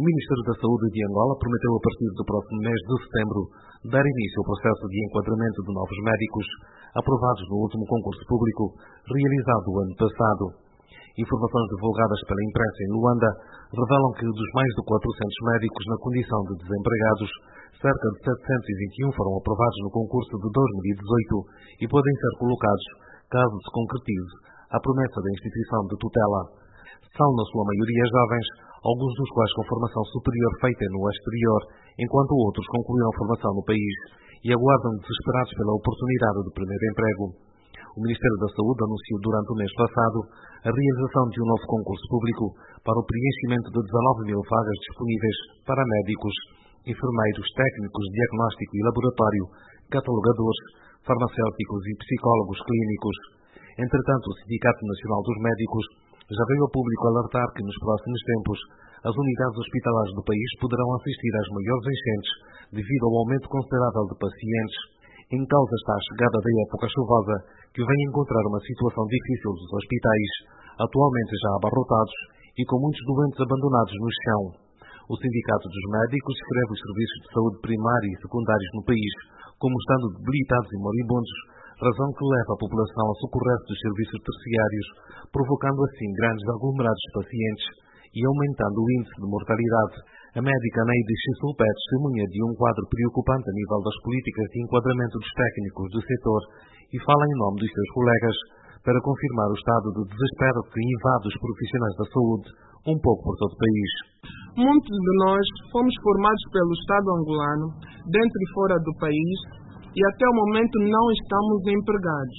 O Ministério da Saúde de Angola prometeu a partir do próximo mês de setembro dar início ao processo de enquadramento de novos médicos aprovados no último concurso público realizado o ano passado. Informações divulgadas pela imprensa em Luanda revelam que dos mais de 400 médicos na condição de desempregados, cerca de 721 foram aprovados no concurso de 2018 e podem ser colocados, caso se concretize, a promessa da instituição de tutela. São, na sua maioria, jovens, alguns dos quais com formação superior feita no exterior, enquanto outros concluíram formação no país e aguardam desesperados pela oportunidade de primeiro emprego. O Ministério da Saúde anunciou durante o mês passado a realização de um novo concurso público para o preenchimento de 19 mil vagas disponíveis para médicos, enfermeiros, técnicos de diagnóstico e laboratório, catalogadores, farmacêuticos e psicólogos clínicos. Entretanto, o Sindicato Nacional dos Médicos já veio ao público alertar que nos próximos tempos as unidades hospitalares do país poderão assistir às maiores enchentes devido ao aumento considerável de pacientes. Em causa está a chegada da época chuvosa, que vem encontrar uma situação difícil dos hospitais, atualmente já abarrotados e com muitos doentes abandonados no chão. O Sindicato dos Médicos descreve os serviços de saúde primária e secundários no país como estando debilitados e moribundos, razão que leva a população a socorrer-se dos serviços terciários, provocando assim grandes aglomerados de pacientes e aumentando o índice de mortalidade. A médica Neide Chissulpé testemunha de um quadro preocupante a nível das políticas de enquadramento dos técnicos do setor e fala em nome dos seus colegas para confirmar o estado de desespero que invade os profissionais da saúde um pouco por todo o país. Muitos de nós fomos formados pelo Estado angolano, dentro e fora do país, e até o momento não estamos empregados.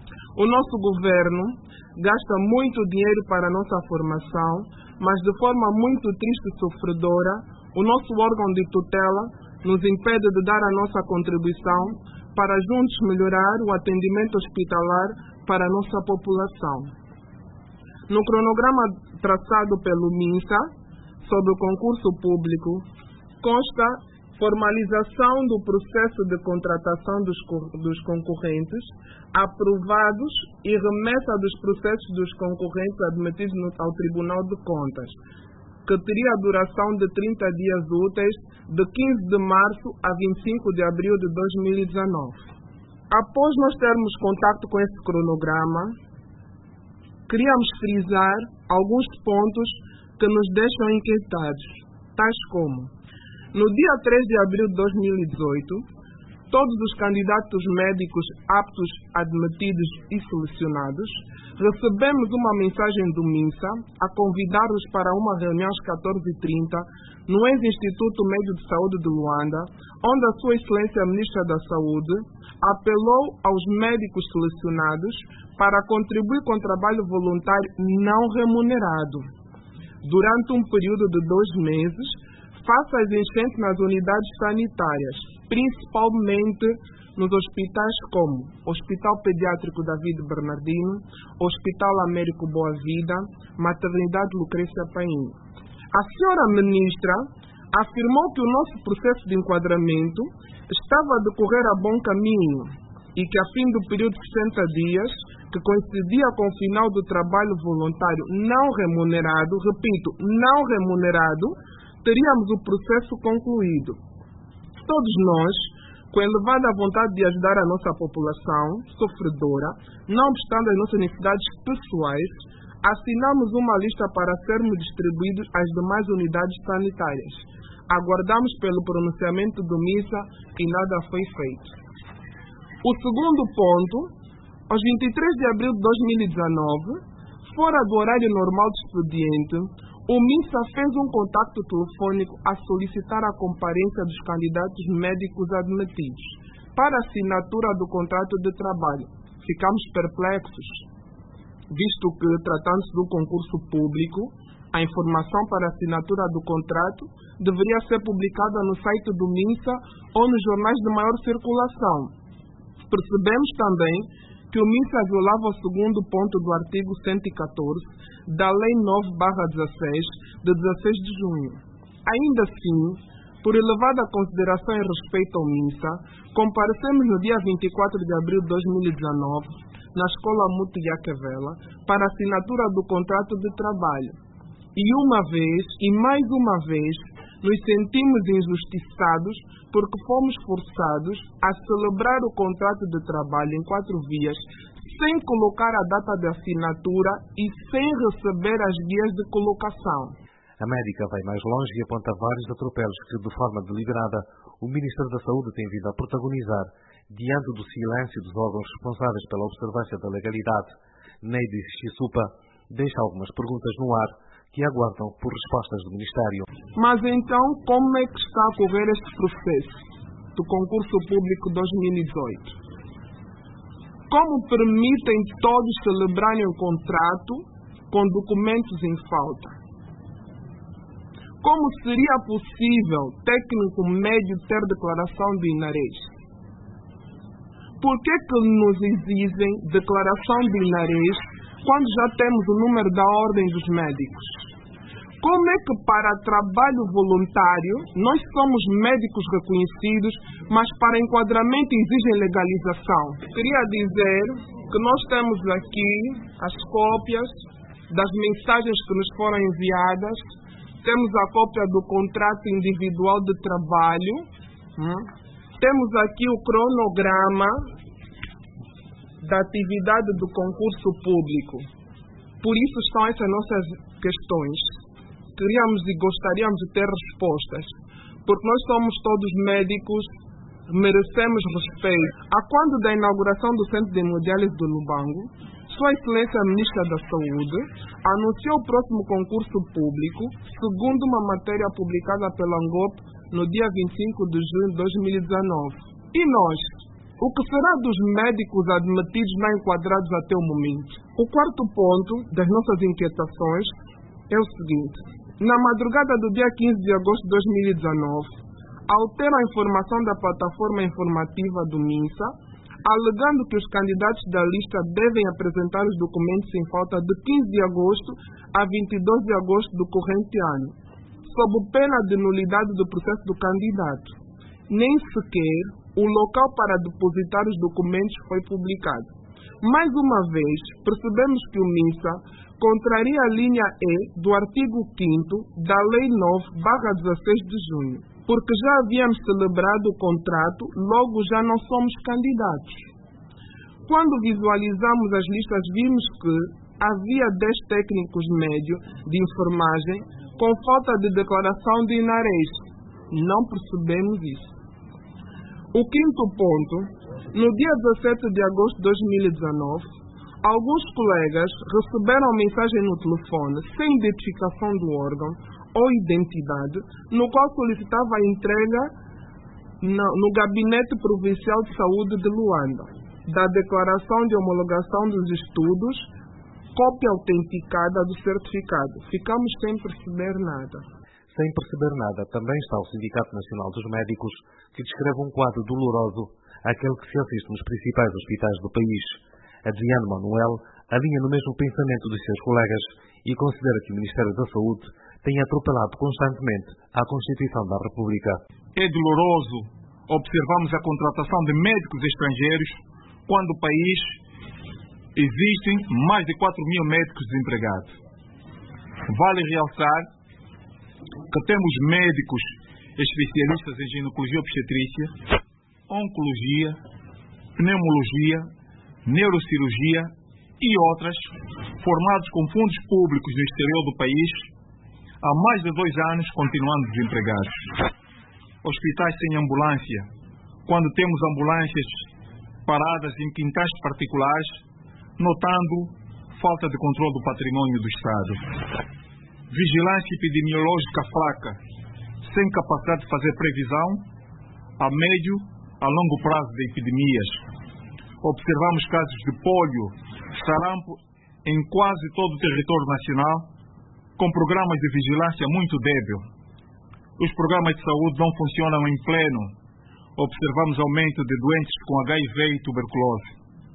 O nosso governo gasta muito dinheiro para a nossa formação, mas de forma muito triste e sofredora, o nosso órgão de tutela nos impede de dar a nossa contribuição para juntos melhorar o atendimento hospitalar para a nossa população. No cronograma traçado pelo MINSA sobre o concurso público, consta formalização do processo de contratação dos concorrentes, aprovados e remessa dos processos dos concorrentes admitidos ao Tribunal de Contas, que teria a duração de 30 dias úteis, de 15 de março a 25 de abril de 2019. Após nós termos contato com esse cronograma, queríamos frisar alguns pontos que nos deixam inquietados, tais como: no dia 3 de abril de 2018, todos os candidatos médicos aptos, admitidos e selecionados, recebemos uma mensagem do MINSA a convidar-os para uma reunião às 14h30 no ex-Instituto Médio de Saúde de Luanda, onde a Sua Excelência a Ministra da Saúde apelou aos médicos selecionados para contribuir com trabalho voluntário não remunerado durante um período de 2 meses, face às enchentes nas unidades sanitárias, principalmente nos hospitais como Hospital Pediátrico David Bernardino, Hospital Américo Boa Vida, Maternidade Lucrécia Painho. A senhora ministra afirmou que o nosso processo de enquadramento estava a decorrer a bom caminho e que, a fim do período de 60 dias, que coincidia com o final do trabalho voluntário não remunerado, repito, não remunerado, teríamos o processo concluído. Todos nós, com a elevada vontade de ajudar a nossa população sofredora, não obstante as nossas necessidades pessoais, assinamos uma lista para sermos distribuídos às demais unidades sanitárias. Aguardamos pelo pronunciamento do MINSA e nada foi feito. O segundo ponto, aos 23 de abril de 2019, fora do horário normal de expediente, o MINSA fez um contacto telefônico a solicitar a comparência dos candidatos médicos admitidos para a assinatura do contrato de trabalho. Ficamos perplexos, visto que, tratando-se de um concurso público, a informação para a assinatura do contrato deveria ser publicada no site do MINSA ou nos jornais de maior circulação. Percebemos também que o MINSA violava o segundo ponto do artigo 114 da Lei 9/16, de 16 de junho. Ainda assim, por elevada consideração e respeito ao MINSA, comparecemos no dia 24 de abril de 2019 na Escola Muti Yaquevela para a assinatura do contrato de trabalho. E uma vez, e mais uma vez, nos sentimos injustiçados porque fomos forçados a celebrar o contrato de trabalho em 4 vias, sem colocar a data de assinatura e sem receber as guias de colocação. A médica vai mais longe e aponta vários atropelos que, de forma deliberada, o Ministério da Saúde tem vindo a protagonizar diante do silêncio dos órgãos responsáveis pela observância da legalidade. Neide Chisupa deixa algumas perguntas no ar que aguardam por respostas do Ministério. Mas então, como é que está a correr este processo do concurso público 2018? Como permitem todos celebrarem o contrato com documentos em falta? Como seria possível técnico médio ter declaração de inarez? Por que nos exigem declaração de inarez quando já temos o número da Ordem dos Médicos? Como é que para trabalho voluntário nós somos médicos reconhecidos, mas para enquadramento exigem legalização? Queria dizer que nós temos aqui as cópias das mensagens que nos foram enviadas, temos a cópia do contrato individual de trabalho, temos aqui o cronograma da atividade do concurso público. Por isso estão essas nossas questões. Queríamos e gostaríamos de ter respostas, porque nós somos todos médicos, merecemos respeito. A quando da inauguração do Centro de Hemodiálise do Lubango, Sua Excelência a Ministra da Saúde anunciou o próximo concurso público, segundo uma matéria publicada pela ANGOP no dia 25 de junho de 2019. E nós? O que será dos médicos admitidos não enquadrados até o momento? O quarto ponto das nossas inquietações é o seguinte. Na madrugada do dia 15 de agosto de 2019, alteram a informação da plataforma informativa do MINSA, alegando que os candidatos da lista devem apresentar os documentos em falta de 15 de agosto a 22 de agosto do corrente ano, sob pena de nulidade do processo do candidato. Nem sequer o local para depositar os documentos foi publicado. Mais uma vez, percebemos que o MINSA contraria a linha E do artigo 5º da Lei 9/16 de junho, porque já havíamos celebrado o contrato, logo já não somos candidatos. Quando visualizamos as listas, vimos que havia 10 técnicos médios de enfermagem com falta de declaração de inarez. Não percebemos isso. O quinto ponto, no dia 17 de agosto de 2019, alguns colegas receberam mensagem no telefone sem identificação do órgão ou identidade, no qual solicitava a entrega no Gabinete Provincial de Saúde de Luanda, da declaração de homologação dos estudos, cópia autenticada do certificado. Ficamos sem perceber nada. Sem perceber nada, também está o Sindicato Nacional dos Médicos, que descreve um quadro doloroso, aquele que se assiste nos principais hospitais do país. Adriano Manuel alinha no mesmo pensamento dos seus colegas e considera que o Ministério da Saúde tem atropelado constantemente a Constituição da República. É doloroso observarmos a contratação de médicos estrangeiros quando no país existem mais de 4.000 médicos desempregados. Vale realçar que temos médicos especialistas em ginecologia obstetrícia, oncologia, pneumologia, neurocirurgia e outras, formados com fundos públicos no exterior do país, há mais de 2 anos continuando desempregados. Hospitais sem ambulância, quando temos ambulâncias paradas em quintais particulares, notando falta de controle do patrimônio do Estado. Vigilância epidemiológica fraca, sem capacidade de fazer previsão a médio a longo prazo de epidemias. Observamos casos de pólio, sarampo em quase todo o território nacional, com programas de vigilância muito débil. Os programas de saúde não funcionam em pleno. Observamos aumento de doentes com HIV e tuberculose.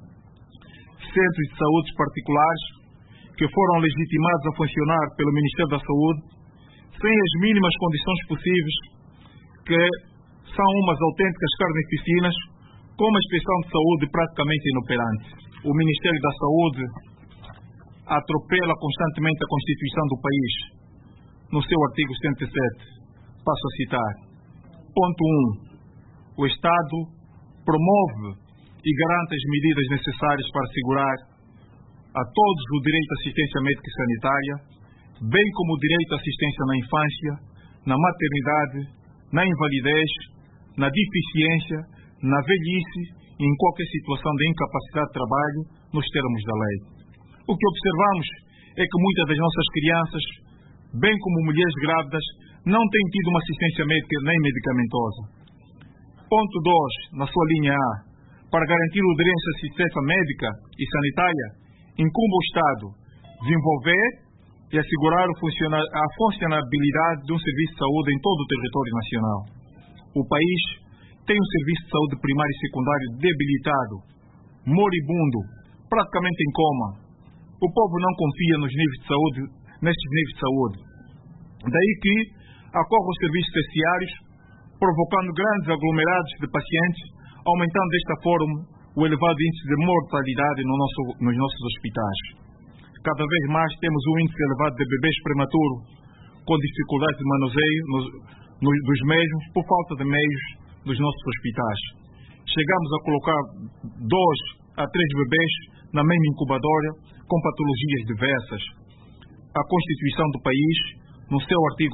Centros de saúde particulares que foram legitimados a funcionar pelo Ministério da Saúde sem as mínimas condições possíveis, que são umas autênticas carnificinas, com uma inspeção de saúde praticamente inoperante. O Ministério da Saúde atropela constantemente a Constituição do país, no seu artigo 77. Passo a citar. Ponto 1. O Estado promove e garante as medidas necessárias para assegurar a todos o direito à assistência médica e sanitária, bem como o direito à assistência na infância, na maternidade, na invalidez, na deficiência, na velhice e em qualquer situação de incapacidade de trabalho, nos termos da lei. O que observamos é que muitas das nossas crianças, bem como mulheres grávidas, não têm tido uma assistência médica nem medicamentosa. Ponto 2, na sua linha A. Para garantir o direito à assistência médica e sanitária, incumbe ao Estado desenvolver e assegurar a funcionabilidade de um serviço de saúde em todo o território nacional. O país tem um serviço de saúde primário e secundário debilitado, moribundo, praticamente em coma. O povo não confia nestes níveis de saúde. Daí que ocorrem os serviços terciários, provocando grandes aglomerados de pacientes, aumentando desta forma o elevado índice de mortalidade nos nossos hospitais. Cada vez mais temos um índice elevado de bebês prematuros, com dificuldades de manuseio dos mesmos, por falta de meios dos nossos hospitais. Chegamos a colocar 2 a 3 bebês na mesma incubadora, com patologias diversas. A Constituição do país, no seu artigo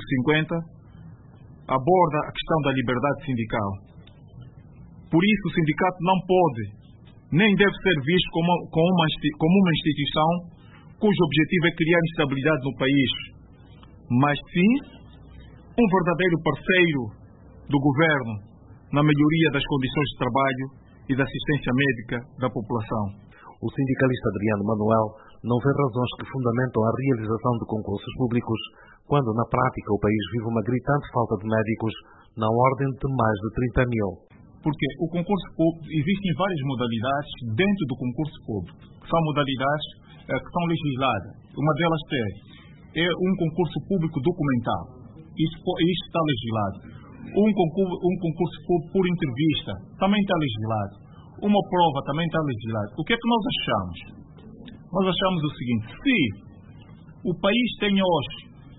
50, aborda a questão da liberdade sindical. Por isso, o sindicato não pode, nem deve ser visto como uma instituição cujo objetivo é criar instabilidade no país, mas sim um verdadeiro parceiro do governo na melhoria das condições de trabalho e da assistência médica da população. O sindicalista Adriano Manuel não vê razões que fundamentam a realização de concursos públicos, quando na prática o país vive uma gritante falta de médicos na ordem de mais de 30 mil. Porque o concurso público, existem várias modalidades dentro do concurso público. São modalidades que são legisladas. Uma delas é um concurso público documental. Isso está legislado. Um concurso público por entrevista também está legislado. Uma prova também está legislado. O que é que nós achamos? Nós achamos o seguinte: se o país tem hoje,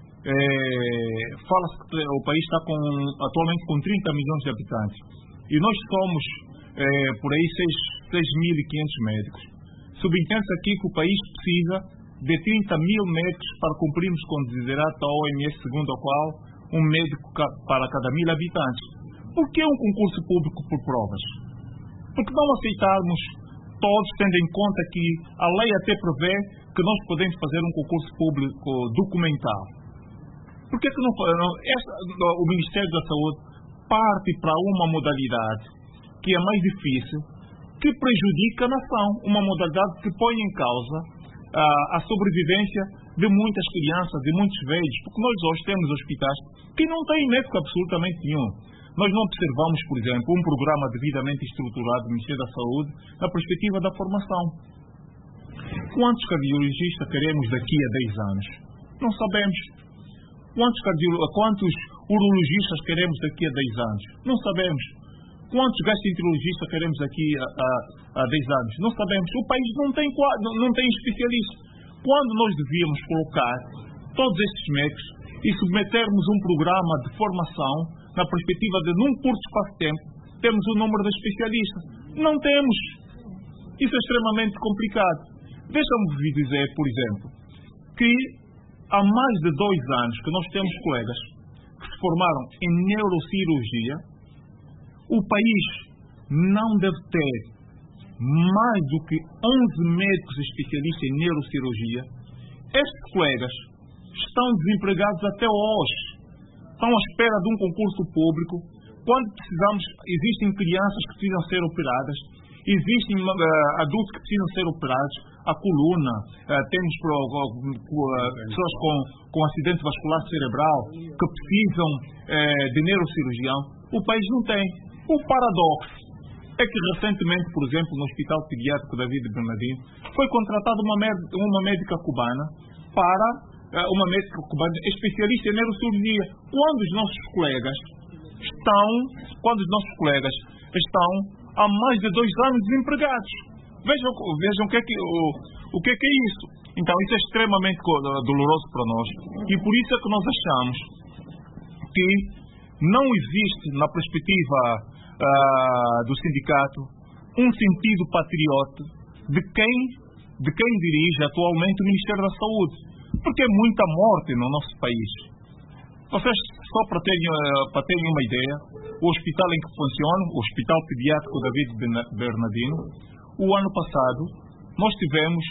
fala-se que o país está atualmente com 30 milhões de habitantes, e nós somos por aí 6.500 médicos. Subentende-se aqui que o país precisa de 30 mil médicos para cumprirmos com o desiderato da OMS, segundo a qual um médico para cada 1.000 habitantes. Por que um concurso público por provas? Porque não aceitarmos todos, tendo em conta que a lei até prevê que nós podemos fazer um concurso público documental. Por que o Ministério da Saúde parte para uma modalidade que é mais difícil, que prejudica a nação, uma modalidade que põe em causa a sobrevivência de muitas crianças, de muitos velhos, porque nós hoje temos hospitais que não têm médico absolutamente nenhum. Nós não observamos, por exemplo, um programa devidamente estruturado do Ministério da Saúde na perspectiva da formação. Quantos cardiologistas queremos daqui a 10 anos? Não sabemos. Quantos urologistas queremos daqui a 10 anos? Não sabemos. Quantos gastroenterologistas queremos aqui a 10 anos? Não sabemos. O país não tem especialistas. Quando nós devíamos colocar todos esses médicos e submetermos um programa de formação na perspectiva de, num curto espaço de tempo, temos o número de especialistas. Não temos. Isso é extremamente complicado. Deixa-me dizer, por exemplo, que há mais de 2 anos que nós temos colegas que se formaram em neurocirurgia. O país não deve ter mais do que 11 médicos especialistas em neurocirurgia. Estes colegas estão desempregados até hoje. Estão à espera de um concurso público. Quando precisamos, existem crianças que precisam ser operadas, existem adultos que precisam ser operados, a coluna, temos pessoas com acidente vascular cerebral que precisam de neurocirurgião. O país não tem. O paradoxo é que recentemente, por exemplo, no Hospital Pediátrico David Bernardino, foi contratada uma médica cubana especialista em neurocirurgia, quando os nossos colegas estão há mais de 2 anos desempregados. Vejam o que é isso. Então isso é extremamente doloroso para nós e por isso é que nós achamos que não existe na perspectiva do sindicato um sentido patriota de quem dirige atualmente o Ministério da Saúde, porque é muita morte no nosso país. Vocês, só para terem uma ideia, o hospital em que funciona, o Hospital Pediátrico David Bernardino, o ano passado nós tivemos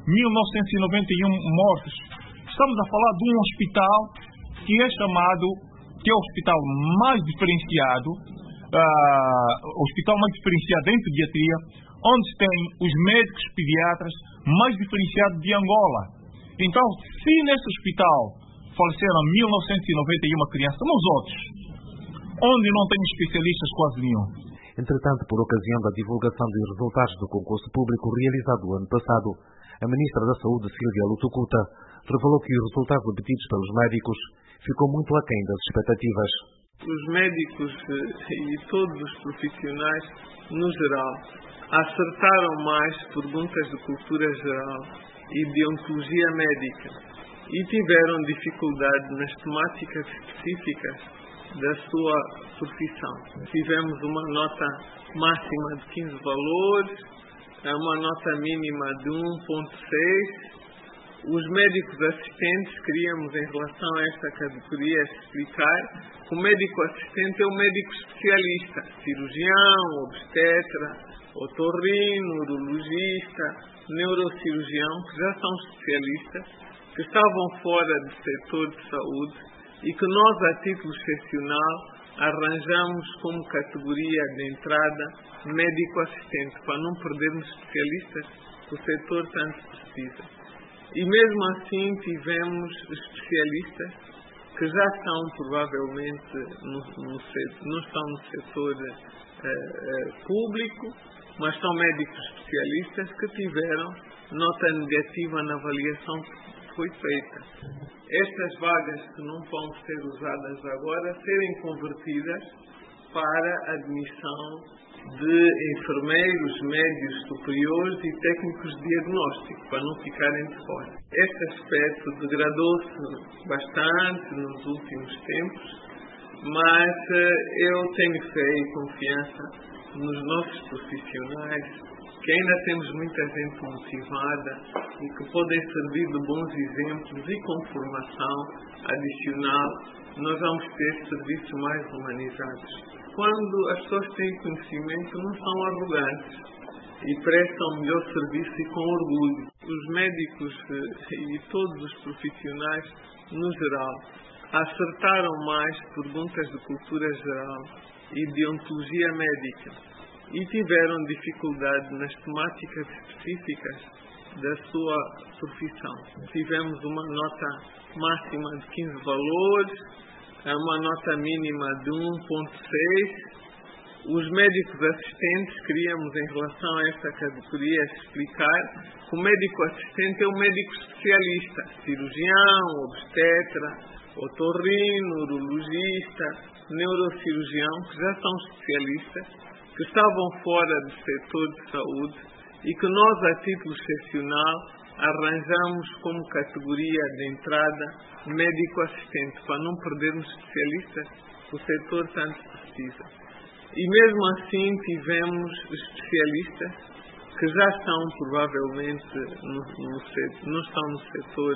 1991 mortes. Estamos a falar de um hospital que é o hospital mais diferenciado, hospital mais diferenciado em pediatria, onde tem os médicos pediatras mais diferenciados de Angola. Então, se nesse hospital faleceram 1991 crianças, nos outros, onde não tem especialistas quase nenhum. Entretanto, por ocasião da divulgação dos resultados do concurso público realizado o ano passado, a Ministra da Saúde, Silvia Lutucuta, revelou que os resultados obtidos pelos médicos ficou muito aquém das expectativas. Os médicos e todos os profissionais, no geral, acertaram mais perguntas de cultura geral e de ontologia médica e tiveram dificuldade nas temáticas específicas da sua profissão. Tivemos uma nota máxima de 15 valores, uma nota mínima de 1.6. Os médicos assistentes, queríamos em relação a esta categoria explicar que o médico assistente é um médico especialista, cirurgião, obstetra, otorrino, urologista, neurocirurgião, que já são especialistas, que estavam fora do setor de saúde e que nós, a título excepcional, arranjamos como categoria de entrada médico-assistente, para não perdermos especialistas que o setor tanto precisa. E mesmo assim tivemos especialistas que já estão provavelmente não estão no setor público, mas são médicos especialistas que tiveram nota negativa na avaliação que foi feita. Estas vagas que não vão ser usadas agora serem convertidas para admissão de enfermeiros, médios superiores e técnicos de diagnóstico, para não ficarem de fora. Este aspecto degradou-se bastante nos últimos tempos, mas eu tenho fé e confiança nos nossos profissionais, que ainda temos muita gente motivada e que podem servir de bons exemplos e com formação adicional. Nós vamos ter serviços mais humanizados. Quando as pessoas têm conhecimento, não são arrogantes e prestam melhor serviço e com orgulho. Os médicos e todos os profissionais, no geral, acertaram mais perguntas de cultura geral e de ontologia médica e tiveram dificuldade nas temáticas específicas da sua profissão. Tivemos uma nota máxima de 15 valores, uma nota mínima de 1.6. Os médicos assistentes, queríamos em relação a esta categoria explicar que o médico assistente é um médico especialista, cirurgião, obstetra, otorrino, urologista, neurocirurgião, que já são especialistas, que estavam fora do setor de saúde e que nós, a título excepcional, arranjamos como categoria de entrada médico-assistente, para não perdermos especialistas que o setor tanto precisa. E mesmo assim tivemos especialistas que já estão provavelmente não estão no setor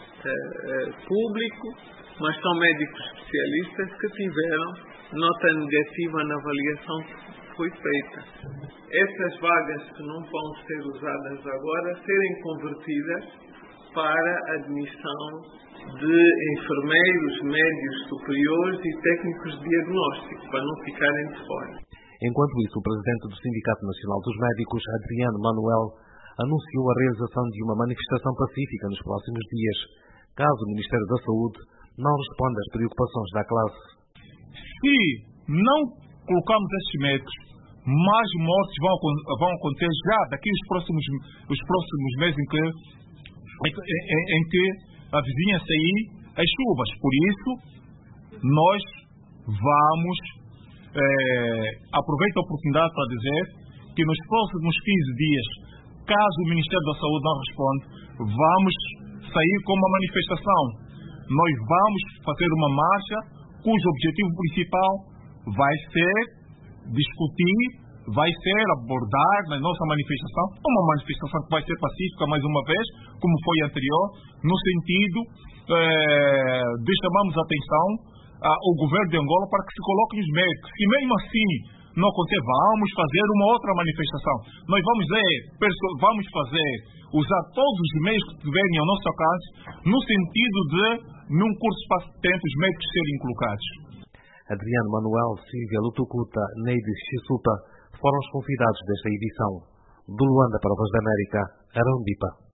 público, mas são médicos especialistas que tiveram nota negativa na avaliação que foi feita. Estas vagas que não vão ser usadas agora serem convertidas para admissão de enfermeiros, médios superiores e técnicos de diagnóstico, para não ficarem de fora. Enquanto isso, o presidente do Sindicato Nacional dos Médicos, Adriano Manuel, anunciou a realização de uma manifestação pacífica nos próximos dias, caso o Ministério da Saúde não responda às preocupações da classe. Se não colocarmos estes médicos, mais mortes vão acontecer já daqui os próximos meses em que avizinha-se aí as chuvas. Por isso, nós vamos aproveitar a oportunidade para dizer que nos próximos 15 dias, caso o Ministério da Saúde não responda, vamos sair com uma manifestação. Nós vamos fazer uma marcha cujo objetivo principal vai ser discutir, vai ser abordar na nossa manifestação, uma manifestação que vai ser pacífica mais uma vez, como foi anterior, no sentido de chamarmos a atenção ao governo de Angola para que se coloquem os médicos. Se mesmo assim não acontecer, vamos fazer uma outra manifestação. Nós vamos usar todos os meios que tiverem ao nosso alcance, no sentido de, num curto espaço de tempo, os médicos serem colocados. Adriano Manuel, Silvia Lutucuta, Neide Xisupa foram os convidados desta edição. Do Luanda para a Voz da América, Arão Dipa.